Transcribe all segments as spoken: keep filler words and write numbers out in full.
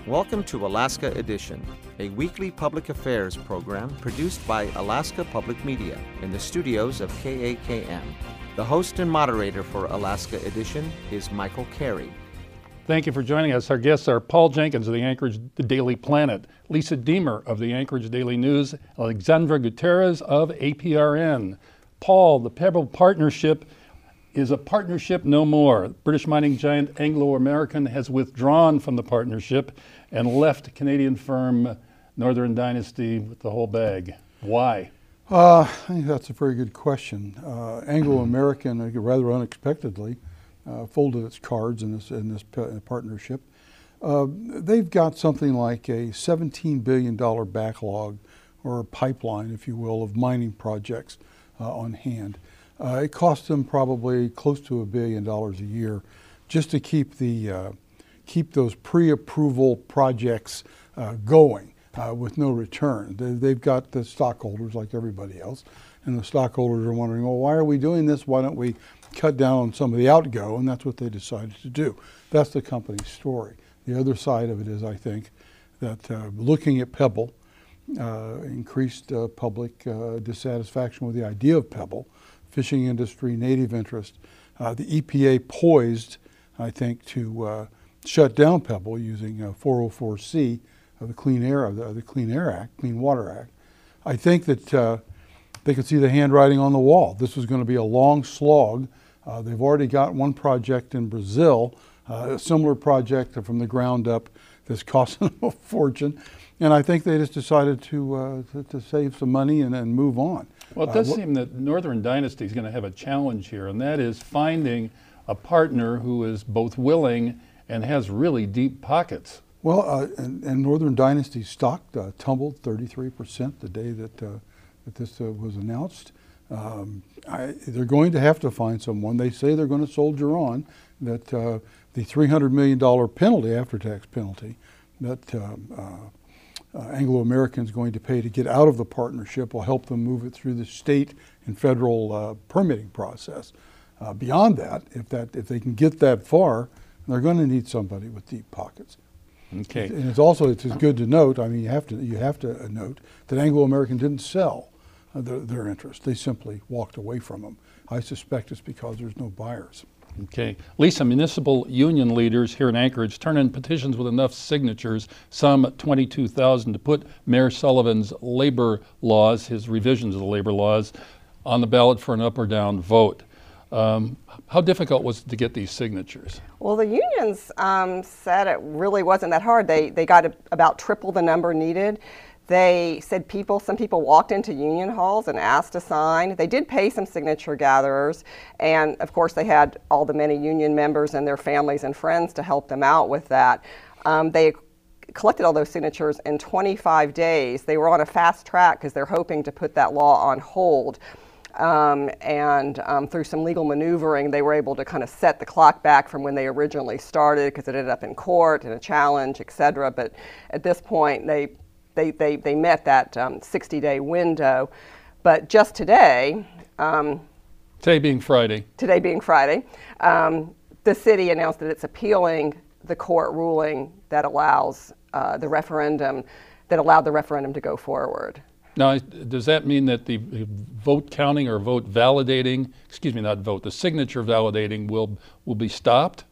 Welcome to Alaska Edition, a weekly public affairs program produced by Alaska Public Media in the studios of K A K M. The host and moderator for Alaska Edition is Michael Carey. Thank you for joining us. Our guests are Paul Jenkins of the Anchorage Daily Planet, Lisa Deemer of the Anchorage Daily News, Alexandra Gutierrez of A P R N. Paul, the Pebble Partnership is a partnership no more. British mining giant Anglo American has withdrawn from the partnership and left Canadian firm Northern Dynasty with the whole bag. Why? Uh, I think that's a very good question. Uh, Anglo American, uh, rather unexpectedly, uh, folded its cards in this in this p- partnership. Uh, they've got something like a seventeen billion dollars backlog, or a pipeline, if you will, of mining projects uh, on hand. Uh, it costs them probably close to a billion dollars a year just to keep the uh, keep those pre-approval projects uh, going uh, with no return. They, they've got the stockholders like everybody else, and the stockholders are wondering, well, why are we doing this? Why don't we cut down on some of the outgo? And that's what they decided to do. That's the company's story. The other side of it is, I think, that uh, looking at Pebble, uh, increased uh, public uh, dissatisfaction with the idea of Pebble, fishing industry, native interest. Uh, the E P A poised, I think, to uh, shut down Pebble using uh, four oh four C of the Clean Air of the, of the Clean Air Act, Clean Water Act. I think that uh, they could see the handwriting on the wall. This was going to be a long slog. Uh, they've already got one project in Brazil, uh, a similar project from the ground up that's costing them a fortune. And I think they just decided to uh, to, to save some money and, and move on. Well, it does uh, seem that Northern Dynasty is going to have a challenge here, and that is finding a partner who is both willing and has really deep pockets. Well, uh, and, and Northern Dynasty stock uh, tumbled thirty-three percent the day that, uh, that this uh, was announced. Um, I, they're going to have to find someone. They say they're going to soldier on, that uh, the three hundred million dollars penalty, after-tax penalty, that uh, uh, Uh, Anglo American is going to pay to get out of the partnership will help them move it through the state and federal uh, permitting process. Uh, beyond that, if that if they can get that far, they're going to need somebody with deep pockets. Okay. And it's also it's good to note. I mean, you have to you have to note that Anglo American didn't sell uh, their, their interest. They simply walked away from them. I suspect it's because there's no buyers. Okay. Lisa, municipal union leaders here in Anchorage turn in petitions with enough signatures, some twenty-two thousand, to put Mayor Sullivan's labor laws, his revisions of the labor laws, on the ballot for an up or down vote. Um, how difficult was it to get these signatures? Well, the unions um, said it really wasn't that hard. They, they got a, about triple the number needed. They said people, some people walked into union halls and asked to sign. They did pay some signature gatherers, and of course they had all the many union members and their families and friends to help them out with that. Um, they collected all those signatures in twenty-five days. They were on a fast track because they're hoping to put that law on hold. Um, and um, through some legal maneuvering, they were able to kind of set the clock back from when they originally started, because it ended up in court and a challenge, et cetera. But at this point, they They, they, they met that um, sixty-day window. But just today, um, Today being Friday. Today being Friday, um, the city announced that it's appealing the court ruling that allows uh, the referendum, that allowed the referendum to go forward. Now, does that mean that the vote counting or vote validating, excuse me, not vote, the signature validating will will be stopped?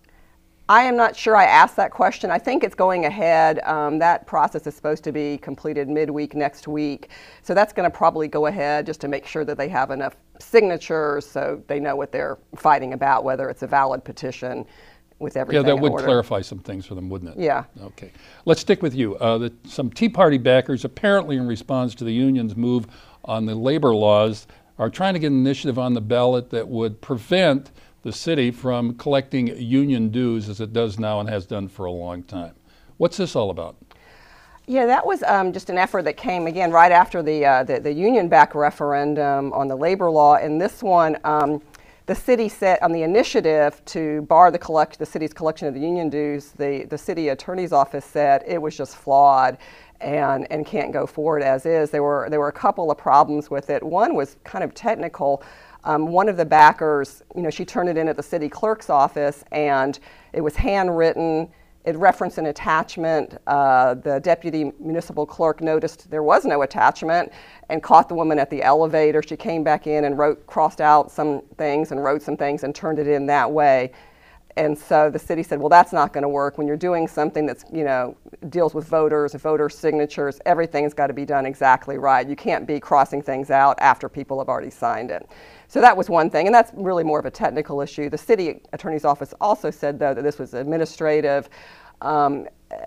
I am not sure. I asked that question. I think it's going ahead. Um, that process is supposed to be completed midweek next week. So that's going to probably go ahead just to make sure that they have enough signatures so they know what they're fighting about, whether it's a valid petition with everything. Yeah, that in would order. clarify some things for them, wouldn't it? Yeah. Okay. Let's stick with you. Uh, the, some Tea Party backers, apparently in response to the union's move on the labor laws, are trying to get an initiative on the ballot that would prevent the city from collecting union dues as it does now and has done for a long time. What's this all about? Yeah, that was um, just an effort that came, again, right after the, uh, the, the union-backed referendum on the labor law. And this one, um, the city set on the initiative to bar the collect the city's collection of the union dues. The, the city attorney's office said it was just flawed and, and can't go forward as is. There were, there were a couple of problems with it. One was kind of technical. Um, one of the backers, you know, she turned it in at the city clerk's office, and it was handwritten, it referenced an attachment. Uh, the deputy municipal clerk noticed there was no attachment and caught the woman at the elevator. She came back in and wrote, crossed out some things and wrote some things and turned it in that way. And so the city said, well, that's not going to work. When you're doing something that's, you know, deals with voters, voter signatures, everything's got to be done exactly right. You can't be crossing things out after people have already signed it. So that was one thing, and that's really more of a technical issue. The city attorney's office also said, though, that this was administrative um,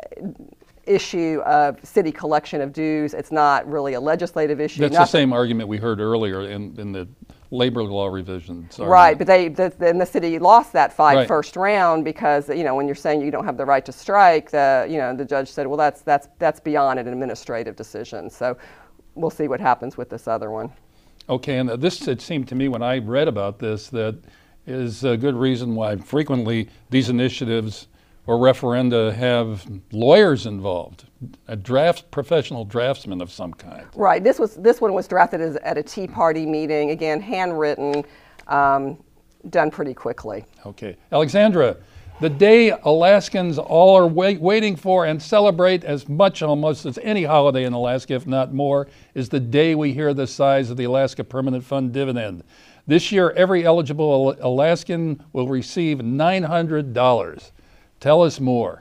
issue of city collection of dues. It's not really a legislative issue. That's Nothing. the same argument we heard earlier in, in the labor law revisions. Right, but they the, then the city lost that fight Right. first round because, you know, when you're saying you don't have the right to strike, the you know the judge said, well, that's that's that's beyond an administrative decision. So we'll see what happens with this other one. Okay, and this, it seemed to me when I read about this, that is a good reason why frequently these initiatives or referenda have lawyers involved, a draft, professional draftsman of some kind. Right. This was this one was drafted as, at a Tea Party meeting. Again, handwritten, um, done pretty quickly. Okay, Alexandra, the day Alaskans all are wait, waiting for and celebrate as much almost as any holiday in Alaska, if not more, is the day we hear the size of the Alaska Permanent Fund dividend. This year, every eligible Alaskan will receive nine hundred dollars. Tell us more.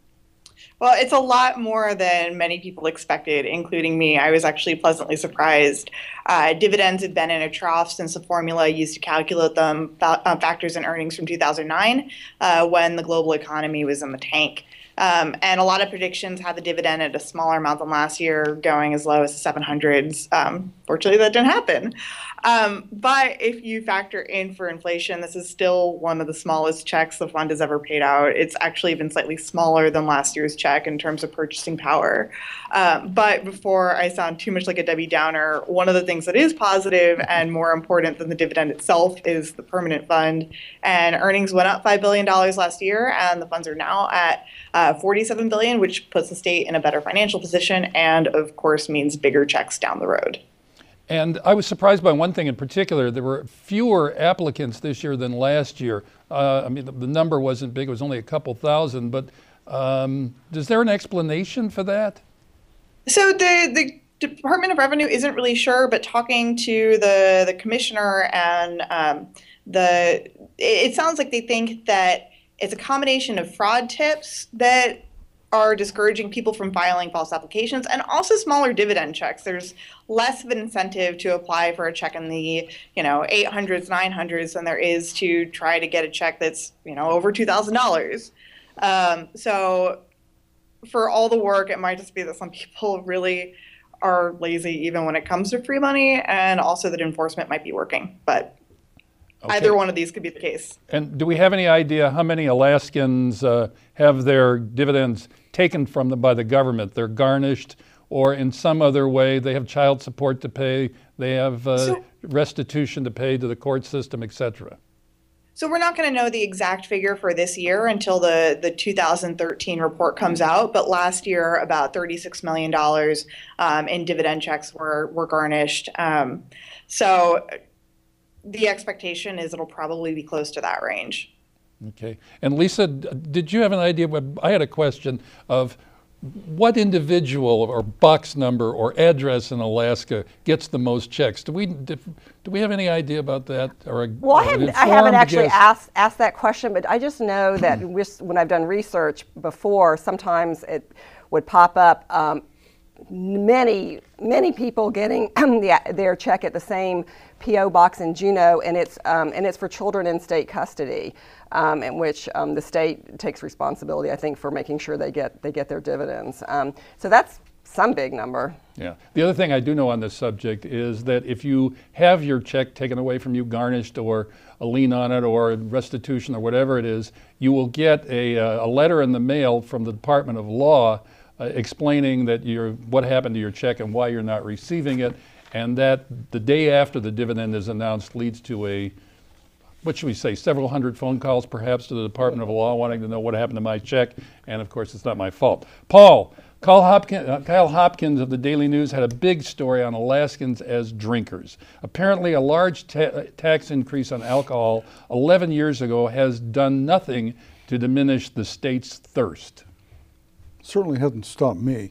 Well, it's a lot more than many people expected, including me. I was actually pleasantly surprised. Uh, dividends had been in a trough since the formula used to calculate them fa- uh, factors in earnings from two thousand nine, uh, when the global economy was in the tank. Um, and a lot of predictions had the dividend at a smaller amount than last year, going as low as the seven hundreds. Um, fortunately, that didn't happen. Um, but if you factor in for inflation, this is still one of the smallest checks the fund has ever paid out. It's actually even slightly smaller than last year's check in terms of purchasing power. Um, but before I sound too much like a Debbie Downer, one of the things that is positive and more important than the dividend itself is the permanent fund. And earnings went up five billion dollars last year, and the funds are now at uh, forty-seven billion dollars, which puts the state in a better financial position and, of course, means bigger checks down the road. And I was surprised by one thing in particular. There were fewer applicants this year than last year. Uh, I mean, the, the number wasn't big. It was only a couple thousand. But um, is there an explanation for that? So the, the Department of Revenue isn't really sure, but talking to the, the commissioner and um, the, it, it sounds like they think that it's a combination of fraud tips that are discouraging people from filing false applications, and also smaller dividend checks. There's less of an incentive to apply for a check in the, you know, eight hundreds, nine hundreds than there is to try to get a check that's, you know, over two thousand dollars. Um, so for all the work, it might just be that some people really are lazy even when it comes to free money, and also that enforcement might be working. But Okay. either one of these could be the case. And do we have any idea how many Alaskans uh, have their dividends taken from them by the government? They're garnished, or in some other way they have child support to pay, they have uh, So- restitution to pay to the court system, et cetera? So we're not going to know the exact figure for this year until the, the two thousand thirteen report comes out. But last year, about thirty-six million dollars um, in dividend checks were, were garnished. Um, so the expectation is it'll probably be close to that range. Okay. And Lisa, d- did you have an idea? What, I had a question of what individual or box number or address in Alaska gets the most checks? Do we do, do we have any idea about that? Or a, Well, I or an haven't, I haven't informed actually guess? asked asked that question, but I just know that with- when I've done research before, sometimes it would pop up. Um, many many people getting the, their check at the same P O box in Juneau, and it's um, and it's for children in state custody, um, in which um, the state takes responsibility, I think, for making sure they get they get their dividends. Um, so that's some big number. Yeah. The other thing I do know on this subject is that if you have your check taken away from you, garnished, or a lien on it, or restitution, or whatever it is, you will get a, uh, a letter in the mail from the Department of Law uh, explaining that you're, what happened to your check and why you're not receiving it, and that the day after the dividend is announced leads to a, what should we say, several hundred phone calls perhaps to the Department of Law wanting to know what happened to my check, and of course it's not my fault. Paul, Kyle Hopkins, uh, Kyle Hopkins of the Daily News had a big story on Alaskans as drinkers. Apparently a large ta- tax increase on alcohol eleven years ago has done nothing to diminish the state's thirst? Certainly hasn't stopped me.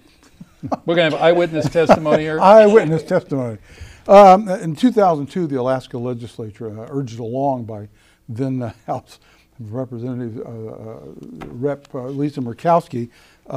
We're going to have eyewitness testimony here. Eyewitness testimony. Um, in two thousand two, the Alaska legislature, uh, urged along by then uh, House Representative uh, uh, Rep uh, Lisa Murkowski,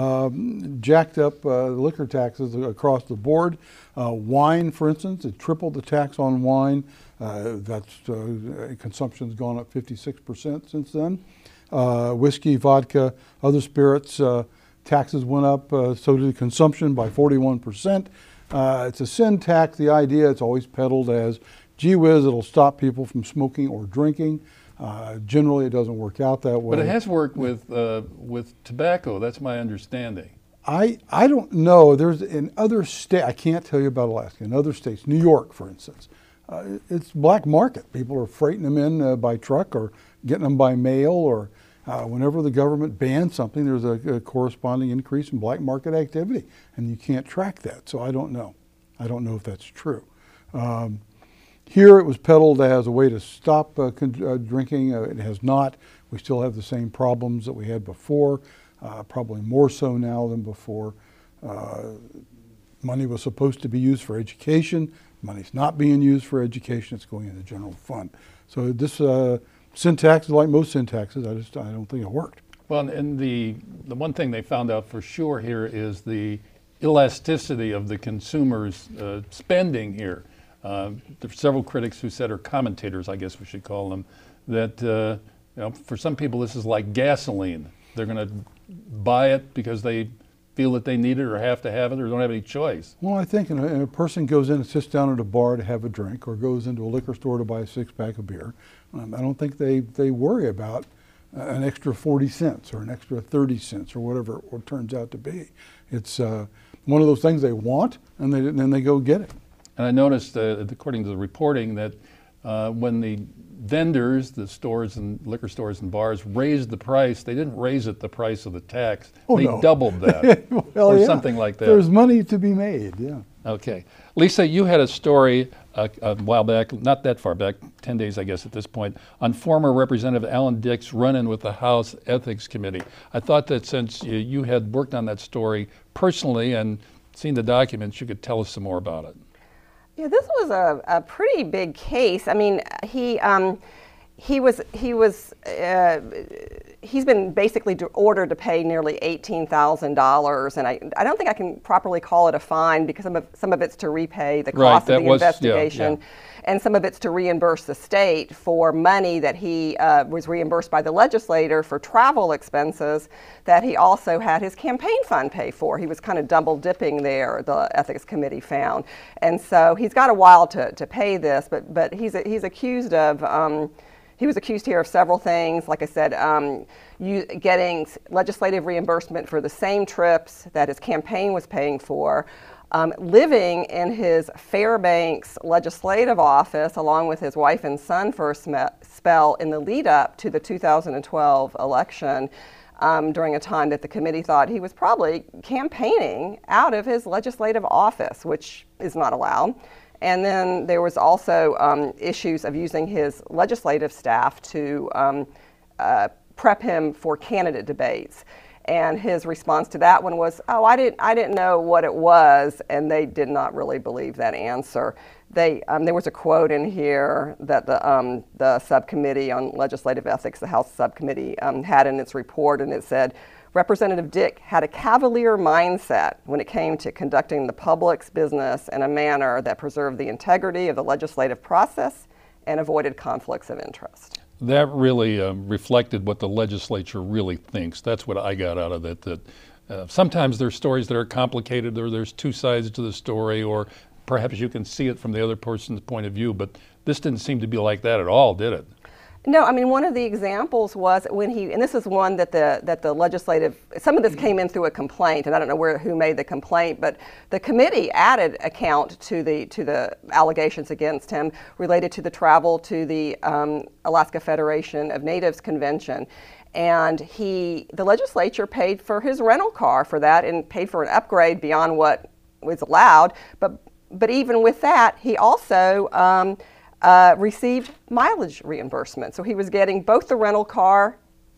um, jacked up uh, liquor taxes across the board. Uh, wine, for instance, it tripled the tax on wine. Uh, that's uh, consumption's gone up fifty-six percent since then. Uh, whiskey, vodka, other spirits, uh, taxes went up. Uh, so did consumption by forty-one percent. Uh, it's a sin tax. The idea, it's always peddled as, gee whiz, it'll stop people from smoking or drinking. Uh, generally, it doesn't work out that way. But it has worked with uh, with tobacco. That's my understanding. I I don't know. There's in other states. I can't tell you about Alaska. In other states, New York, for instance, uh, it's black market. People are freighting them in uh, by truck or getting them by mail, or uh, whenever the government bans something, there's a, a corresponding increase in black market activity, and you can't track that. So I don't know. I don't know if that's true. Um, Here it was peddled as a way to stop uh, uh, drinking. Uh, it has not. We still have the same problems that we had before, uh, probably more so now than before. Uh, money was supposed to be used for education. Money's not being used for education. It's going in the general fund. So this uh, sin tax, like most sin taxes, I just I don't think it worked. Well, and the the one thing they found out for sure here is the elasticity of the consumers' uh, spending here. Uh, there are several critics who said, or commentators, I guess we should call them, that uh, you know, for some people this is like gasoline. They're going to buy it because they feel that they need it or have to have it or don't have any choice. Well, I think when a, a person goes in and sits down at a bar to have a drink or goes into a liquor store to buy a six-pack of beer, um, I don't think they, they worry about uh, an extra forty cents or an extra thirty cents or whatever it turns out to be. It's uh, one of those things they want, and they, then they go get it. And I noticed, uh, according to the reporting, that uh, when the vendors, the stores and liquor stores and bars raised the price, they didn't raise it the price of the tax. Oh, they no. doubled that, well, or yeah. something like that. There's money to be made, yeah. Okay. Lisa, you had a story uh, a while back, not that far back, ten days I guess at this point, on former Representative Alan Dick's run-in with the House Ethics Committee. I thought that since you, you had worked on that story personally and seen the documents, you could tell us some more about it. Yeah, this was a, a pretty big case. I mean, he um, he was he was uh, he's been basically ordered to pay nearly eighteen thousand dollars, and I I don't think I can properly call it a fine because some of some of it's to repay the cost right, of the was, investigation. Yeah, yeah. And some of it's to reimburse the state for money that he uh, was reimbursed by the legislator for travel expenses that he also had his campaign fund pay for. He was kind of double dipping there, the Ethics Committee found. And so he's got a while to, to pay this, but, but he's, he's accused of, um, he was accused here of several things. Like I said, um, you, getting legislative reimbursement for the same trips that his campaign was paying for. Um, living in his Fairbanks legislative office along with his wife and son for a sm- spell in the lead up to the two thousand twelve election um, during a time that the committee thought he was probably campaigning out of his legislative office, which is not allowed. And then there was also um, issues of using his legislative staff to um, uh, prep him for candidate debates. And his response to that one was, oh, I didn't, I didn't know what it was, and they did not really believe that answer. They, um, there was a quote in here that the, um, the subcommittee on legislative ethics, the House subcommittee, um, had in its report, and it said, Representative Dick had a cavalier mindset when it came to conducting the public's business in a manner that preserved the integrity of the legislative process and avoided conflicts of interest. That really um, reflected what the legislature really thinks. That's what I got out of it, that uh, sometimes there's stories that are complicated, or there's two sides to the story, or perhaps you can see it from the other person's point of view, but this didn't seem to be like that at all, did it? No, I mean, one of the examples was when he, and this is one that the that the legislative, some of this came in through a complaint, and I don't know where who made the complaint, but the committee added account to the to the allegations against him related to the travel to the um, Alaska Federation of Natives Convention. And he, the legislature paid for his rental car for that and paid for an upgrade beyond what was allowed. But but even with that, he also um, Uh, received mileage reimbursement. So he was getting both the rental car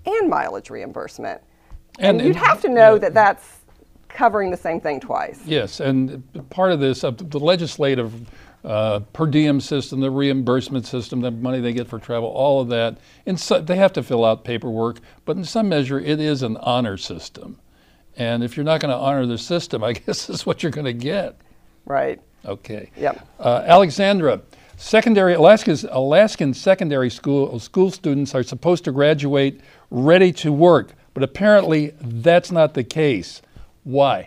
and mileage reimbursement. And- And, you'd and- have to know yeah. that that's covering the same thing twice. Yes, and part of this, uh, the legislative uh, per diem system, the reimbursement system, the money they get for travel, all of that, and so they have to fill out paperwork, but in some measure it is an honor system. And if you're not going to honor the system, I guess this is what you're going to get. Right. Okay. Yep. Uh, Alexandra, secondary Alaska's Alaskan secondary school school students are supposed to graduate ready to work, but apparently that's not the case. Why?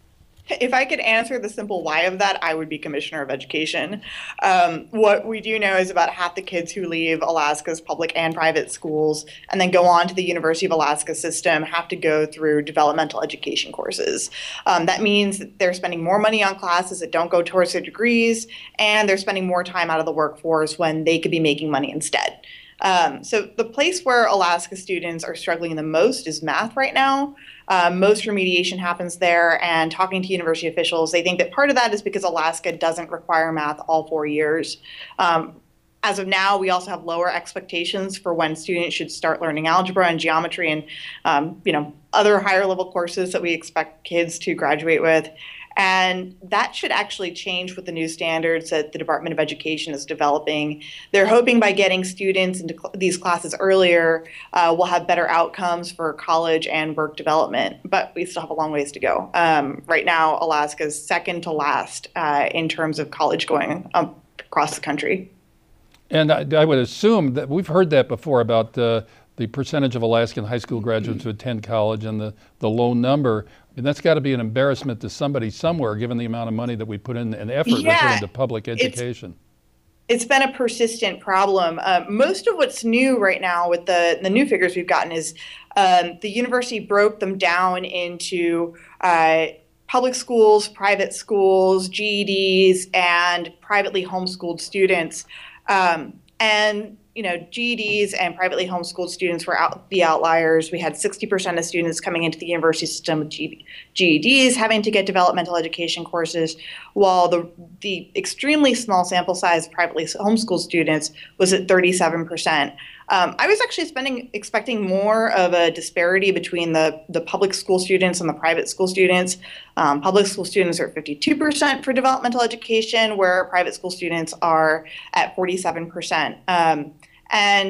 If I could answer the simple why of that, I would be Commissioner of Education. Um, what we do know is about half the kids who leave Alaska's public and private schools and then go on to the University of Alaska system have to go through developmental education courses. Um, that means that they're spending more money on classes that don't go towards their degrees, and they're spending more time out of the workforce when they could be making money instead. Um, so the place where Alaska students are struggling the most is math right now. Uh, most remediation happens there, and talking to university officials, they think that part of that is because Alaska doesn't require math all four years. Um, as of now, we also have lower expectations for when students should start learning algebra and geometry and um, you know, other higher level courses that we expect kids to graduate with. And that should actually change with the new standards that the Department of Education is developing. They're hoping by getting students into cl- these classes earlier, uh, we'll have better outcomes for college and work development. But we still have a long ways to go. Um, right now, Alaska is second to last uh, in terms of college going um, across the country. And I, I would assume that we've heard that before about uh, the percentage of Alaskan high school graduates who attend college and the, the low number. I mean, that's got to be an embarrassment to somebody somewhere, given the amount of money that we put in and effort we Yeah, put into public education. It's, it's been a persistent problem. Uh, most of what's new right now with the, the new figures we've gotten is um, the university broke them down into uh, public schools, private schools, G E Ds, and privately homeschooled students. Um, and you know, G E Ds and privately homeschooled students were out, the outliers. We had sixty percent of students coming into the university system with G E Ds having to get developmental education courses, while the the extremely small sample size of privately homeschooled students was at thirty-seven percent. Um, I was actually spending, expecting more of a disparity between the, the public school students and the private school students. Um, public school students are fifty-two percent for developmental education, where private school students are at forty-seven percent. Um, and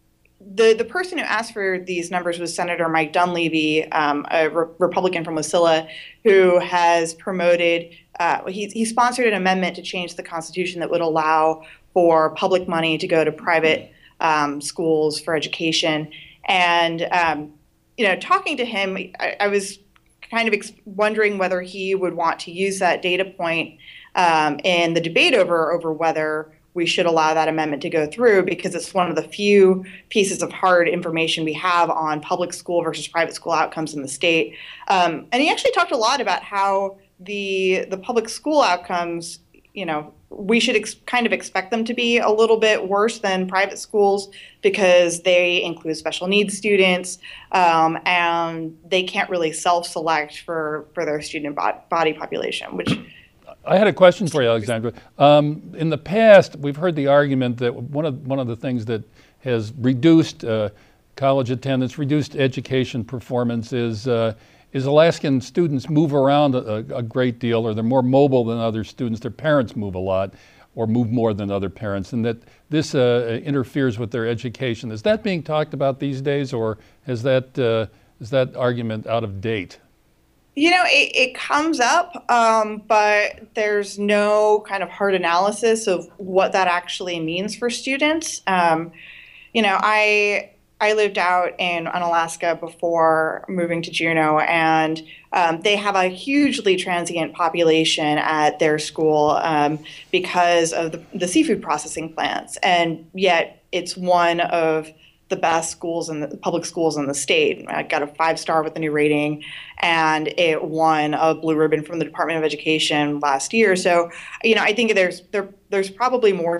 the the person who asked for these numbers was Senator Mike Dunleavy, um, a re- Republican from Wasilla, who has promoted, uh, he, he sponsored an amendment to change the Constitution that would allow for public money to go to private um, schools for education. And, um, you know, talking to him, I, I was kind of ex- wondering whether he would want to use that data point um, in the debate over over whether we should allow that amendment to go through, because it's one of the few pieces of hard information we have on public school versus private school outcomes in the state. Um, and he actually talked a lot about how the the public school outcomes, you know, we should ex- kind of expect them to be a little bit worse than private schools because they include special needs students um, and they can't really self-select for, for their student bod- body population, which I had a question for you, Alexandra. Um, in the past, we've heard the argument that one of one of the things that has reduced uh, college attendance, reduced education performance, is uh, is Alaskan students move around a, a great deal, or they're more mobile than other students. Their parents move a lot, or move more than other parents, and that this uh, interferes with their education. Is that being talked about these days, or is that uh, is that argument out of date? You know, it, it comes up, um, but there's no kind of hard analysis of what that actually means for students. Um, you know, I I lived out in, in Alaska before moving to Juneau, and um, they have a hugely transient population at their school um, because of the, the seafood processing plants, and yet it's one of the best schools in the public schools in the state. I got a five star with the new rating, and it won a blue ribbon from the Department of Education last year. So, you know, I think there's there there's probably more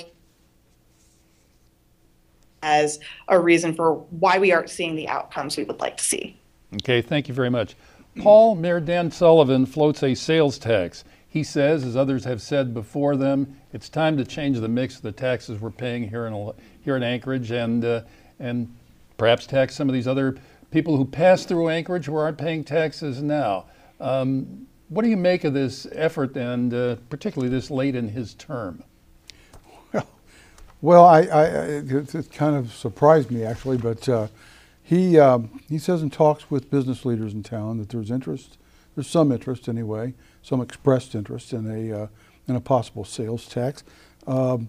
as a reason for why we aren't seeing the outcomes we would like to see. Okay, thank you very much. Paul, Mayor Dan Sullivan floats a sales tax. He says, as others have said before them, it's time to change the mix of the taxes we're paying here in here in Anchorage, and uh, and perhaps tax some of these other people who pass through Anchorage who aren't paying taxes now. Um, what do you make of this effort, and uh, particularly this late in his term? Well, well I, I, it, it kind of surprised me, actually, but uh, he, um, he says in talks with business leaders in town that there's interest, there's some interest anyway, some expressed interest in a, uh, in a possible sales tax. Um,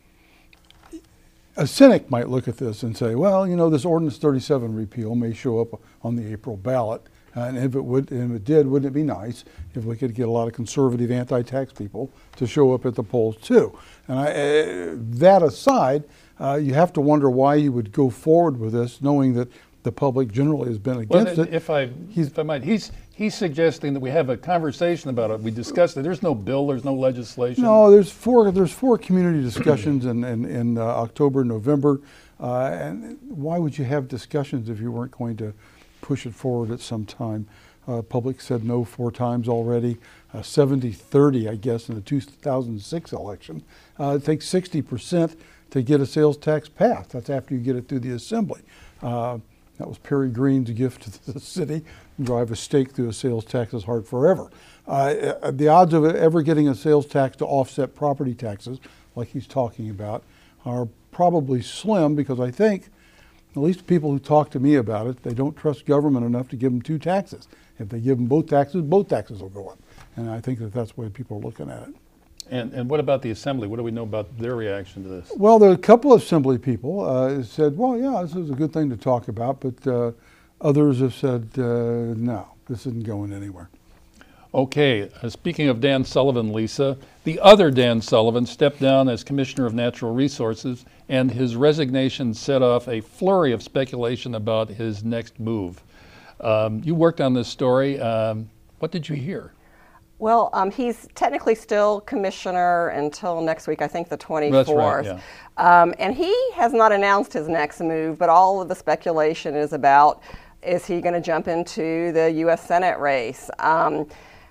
A cynic might look at this and say, well, you know, this Ordinance thirty-seven repeal may show up on the April ballot, and if it would, and if it did, wouldn't it be nice if we could get a lot of conservative anti-tax people to show up at the polls too? And I, uh, that aside, uh, you have to wonder why you would go forward with this, knowing that the public generally has been against well, it. If I, he's, if I might, he's he's suggesting that we have a conversation about it. We discussed it. There's no bill. There's no legislation. No, there's four. There's four community discussions in in, in uh, October, November, uh, and why would you have discussions if you weren't going to push it forward at some time? Uh, public said no four times already. Uh, seventy thirty, I guess, in the two thousand six election. Uh, it takes sixty percent to get a sales tax passed. That's after you get it through the assembly. Uh, That was Perry Green's gift to the city. Drive a stake through a sales tax is hard forever. Uh, the odds of ever getting a sales tax to offset property taxes, like he's talking about, are probably slim, because I think, at least the people who talk to me about it, they don't trust government enough to give them two taxes. If they give them both taxes, both taxes will go up. And I think that that's the way people are looking at it. And, and what about the Assembly? What do we know about their reaction to this? Well, there are a couple of Assembly people uh, said, well, yeah, this is a good thing to talk about, but uh, others have said, uh, no, this isn't going anywhere. Okay, uh, speaking of Dan Sullivan, Lisa, the other Dan Sullivan stepped down as Commissioner of Natural Resources, and his resignation set off a flurry of speculation about his next move. Um, you worked on this story. Um, what did you hear? Well, um, he's technically still commissioner until next week, I think the twenty-fourth. That's right, yeah. Um, and he has not announced his next move, but all of the speculation is about, is he going to jump into the U S Senate race? Um,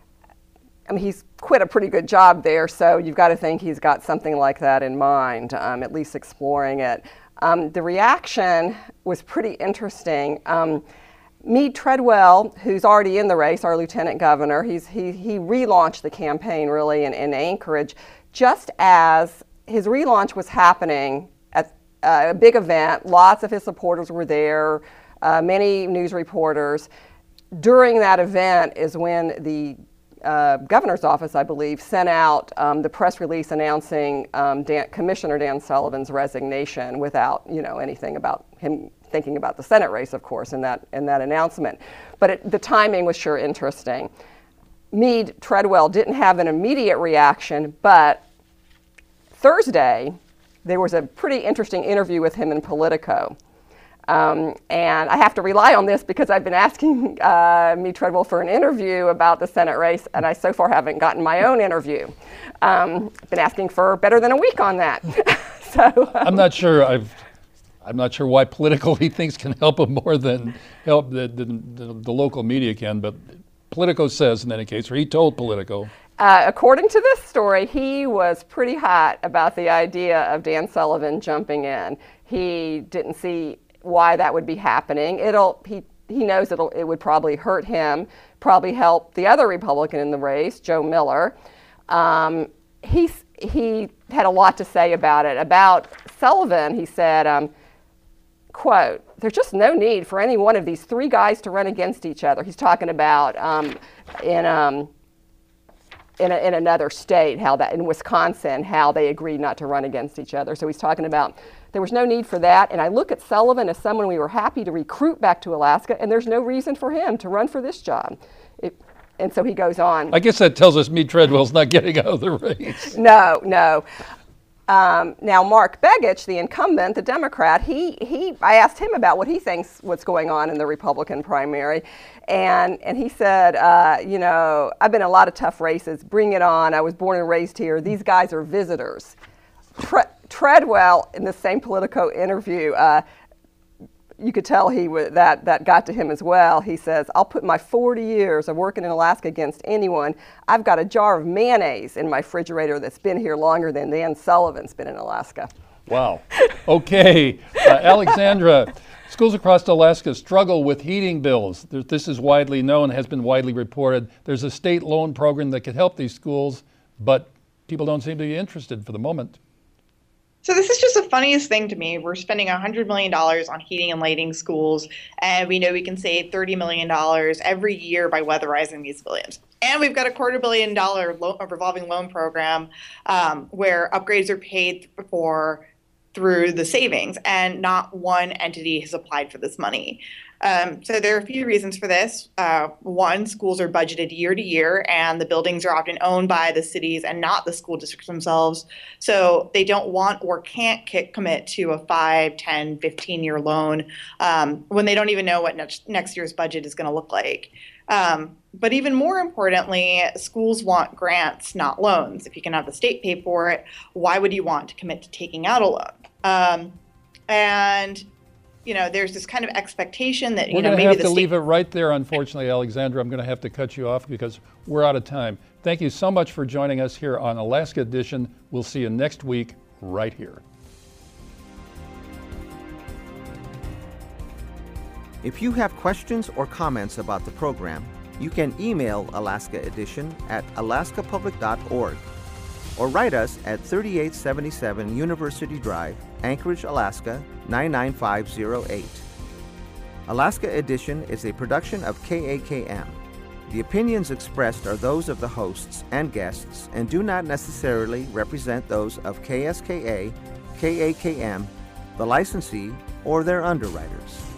I mean, he's quit a pretty good job there, so you've got to think he's got something like that in mind, um, at least exploring it. Um, the reaction was pretty interesting. Um, Meade Treadwell, who's already in the race, our lieutenant governor, he's, he, he relaunched the campaign really in, in Anchorage just as his relaunch was happening at uh, a big event. Lots of his supporters were there, uh, many news reporters. During that event is when the uh, governor's office, I believe, sent out um, the press release announcing um, Dan, Commissioner Dan Sullivan's resignation without, you know, anything about him thinking about the Senate race, of course, in that in that announcement. But it, the timing was sure interesting. Meade Treadwell didn't have an immediate reaction, but Thursday there was a pretty interesting interview with him in Politico. Um, and I have to rely on this because I've been asking uh, Meade Treadwell for an interview about the Senate race, and I so far haven't gotten my own interview. Um, been asking for better than a week on that. so um, I'm not sure I've I'm not sure why Politico he thinks can help him more than help the, the, the, the local media can, but Politico says in any case, or he told Politico. Uh, according to this story, he was pretty hot about the idea of Dan Sullivan jumping in. He didn't see why that would be happening. It'll he he knows it'll it would probably hurt him, probably help the other Republican in the race, Joe Miller. Um, he he had a lot to say about it. About Sullivan, he said. Um, Quote, there's just no need for any one of these three guys to run against each other. He's talking about um, in, um, in, a, in another state, how that in Wisconsin, how they agreed not to run against each other. So he's talking about there was no need for that. And I look at Sullivan as someone we were happy to recruit back to Alaska, and there's no reason for him to run for this job. It, and so he goes on. I guess that tells us Meade Treadwell's not getting out of the race. No, no. Um, now, Mark Begich, the incumbent, the Democrat, he, he, I asked him about what he thinks what's going on in the Republican primary, and, and he said, uh, you know, I've been in a lot of tough races. Bring it on. I was born and raised here. These guys are visitors. Tre- Treadwell, in the same Politico interview, uh, you could tell he w- that that got to him as well. He says, I'll put my forty years of working in Alaska against anyone. I've got a jar of mayonnaise in my refrigerator that's been here longer than Dan Sullivan's been in Alaska. Wow. Okay. Uh, Alexandra, Schools across Alaska struggle with heating bills. This is widely known, has been widely reported. There's a state loan program that could help these schools, but people don't seem to be interested for the moment. So this is just the funniest thing to me. We're spending one hundred million dollars on heating and lighting schools, and we know we can save thirty million dollars every year by weatherizing these buildings. And we've got a quarter billion dollar lo- revolving loan program um, where upgrades are paid for through the savings, and not one entity has applied for this money. Um, so there are a few reasons for this. Uh, one, schools are budgeted year to year, and the buildings are often owned by the cities and not the school districts themselves. So they don't want or can't kick, commit to a five, ten, fifteen-year loan um, when they don't even know what next, next year's budget is going to look like. Um, but even more importantly, schools want grants, not loans. If you can have the state pay for it, why would you want to commit to taking out a loan? Um, and you know, there's this kind of expectation that, you we're know, going to maybe have the to state... leave it right there, unfortunately, Alexandra. I'm going to have to cut you off because we're out of time. Thank you so much for joining us here on Alaska Edition. We'll see you next week right here. If you have questions or comments about the program, you can email Alaska Edition at alaska public dot org or write us at thirty-eight seventy-seven University Drive, Anchorage, Alaska nine nine five zero eight. Alaska Edition is a production of K A K M. The opinions expressed are those of the hosts and guests and do not necessarily represent those of K S K A, K A K M, the licensee, or their underwriters.